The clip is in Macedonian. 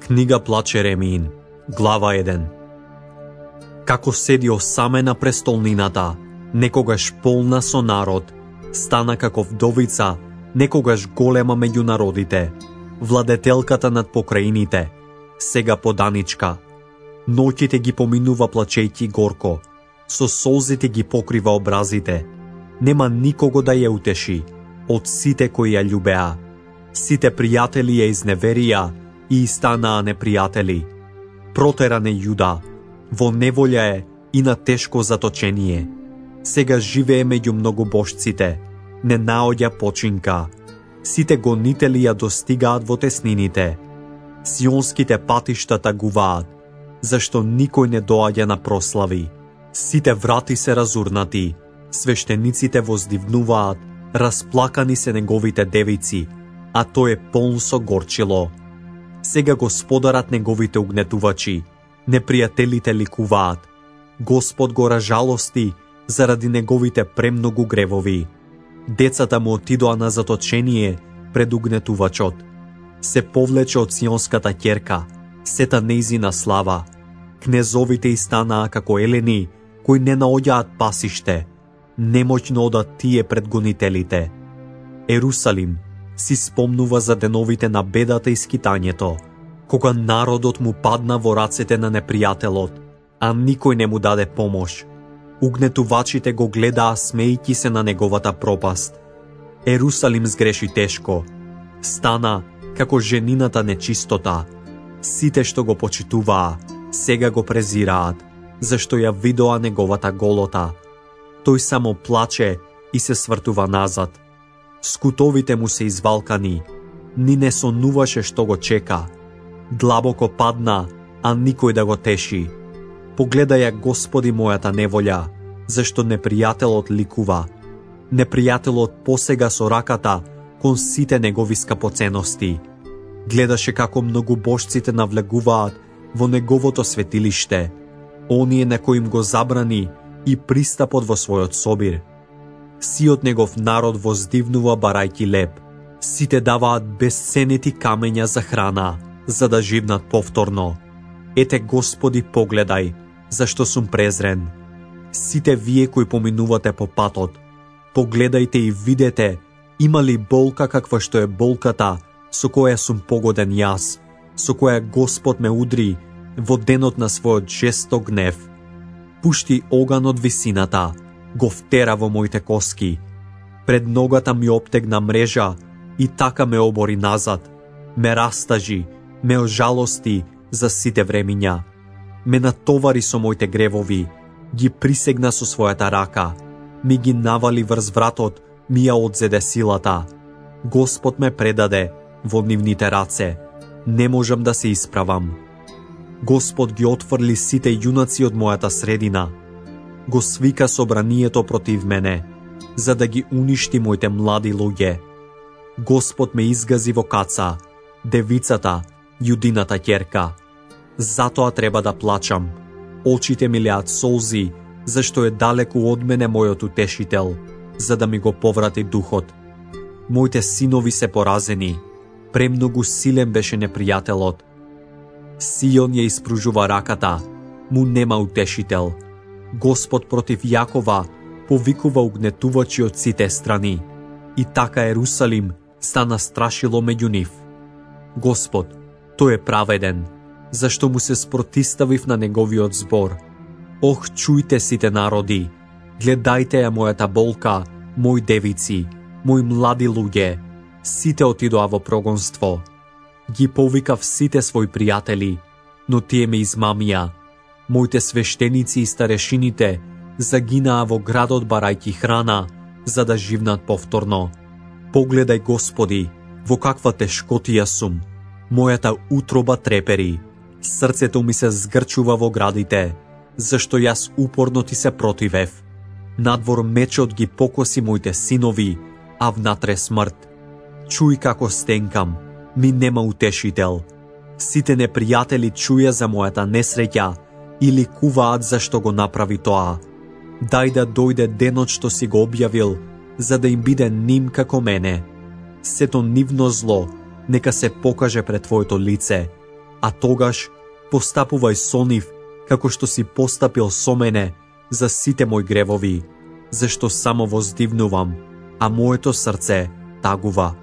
Книга Плач Еремиин, глава 1. Како седи осамена престолнината, некогаш полна со народ, стана како вдовица, некогаш голема меѓу народите, владетелката над покраините, сега поданичка. Ноќите ги поминува плачејќи горко, со солзите ги покрива образите. Нема никого да ја утеши, од сите кои ја љубеа. Сите пријатели ја изневерија и станаа непријатели. Протеран е Јуда, во неволја е и на тешко заточение. Сега живее меѓу многобожците, не наоѓа починка. Сите гонители ја достигаат во теснините. Сионските патишта тагуваат, зашто никој не доаѓа на прослави. Сите врати се разурнати, свештениците воздивнуваат, расплакани се неговите девици, а тој е полн со горчило. Сега Господарат неговите угнетувачи, непријателите ликуваат. Господ го ражалости заради неговите премногу гревови. Децата му отидоа на заточение пред угнетувачот. Се повлече од сионската ќерка, сета нејзина слава. Кнезовите и станаа како елени, кои не наоѓаат пасиште. Немоќно одат тие пред гонителите. Ерусалим си спомнува за деновите на бедата и скитањето, кога народот му падна во рацете на непријателот, а никој не му даде помош. Угнетувачите го гледаа смејќи се на неговата пропаст. Ерусалим сгреши тешко. Стана како женината нечистота. Сите што го почитуваа, сега го презираат, зашто ја видоа неговата голота. Тој само плаче и се свртува назад. Скутовите му се извалкани, ни не сонуваше што го чека. Длабоко падна, а никој да го теши. Погледај ја, Господи, мојата неволја, зашто непријателот ликува. Непријателот посега со раката кон сите негови скапоценности. Гледаше како многобожците навлегуваат во неговото светилиште, оние на кои им го забрани и пристапот во својот собир. Сиот негов народ воздивнува барајќи леб. Сите даваат безценети камења за храна, за да живнат повторно. Ете, Господи, погледај, зашто сум презрен. Сите вие кои поминувате по патот, погледајте и видете, има ли болка каква што е болката со која сум погоден јас, со која Господ ме удри во денот на својот жесток гнев. Пушти оган од висината, го втера во моите коски. Пред ногата ми оптегна мрежа и така ме обори назад. Ме растажи, ме ожалости за сите времиња. Ме натовари со моите гревови, ги присегна со својата рака. Ми ги навали врз вратот, ми ја одзеде силата. Господ ме предаде во нивните раце. Не можам да се исправам. Господ ги отфрли сите јунаци од мојата средина. Го свика собранието против мене, за да ги уништи моите млади луѓе. Господ ме изгази во каца, девицата, јудината ќерка. Затоа треба да плачам. Очите ми леат солзи, зашто е далеку од мене мојот утешител, за да ми го поврати духот. Моите синови се поразени, премногу силен беше непријателот. Сион ја испружува раката, му нема утешител. Господ против Јакова повикува угнетувачи од сите страни, и така Ерусалим стана страшило меѓу нив. Господ, тој е праведен, зашто му се спротиставив на неговиот збор. Ох, чујте сите народи, гледајте ја мојата болка, мои девици, мои млади луѓе, сите отидоа во прогонство. Ги повикав сите своји пријатели, но тие ме измамија. Моите свештеници и старешините загинаа во градот барајќи храна, за да живнат повторно. Погледај, Господи, во каква тешкотија сум. Мојата утроба трепери, срцето ми се згрчува во градите, зашто јас упорно ти се противев. Надвор мечот ги покоси моите синови, а внатре смрт. Чуј како стенкам, ми нема утешител. Сите непријатели чуја за мојата несреќа и ликуваат зашто го направи тоа. Дај да дојде денот што си го објавил, за да им биде ним како мене. Сето нивно зло нека се покаже пред Твоето лице. а тогаш постапувај со нив, како што си постапил со мене за сите мои гревови, зашто само воздивнувам, а моето срце тагува.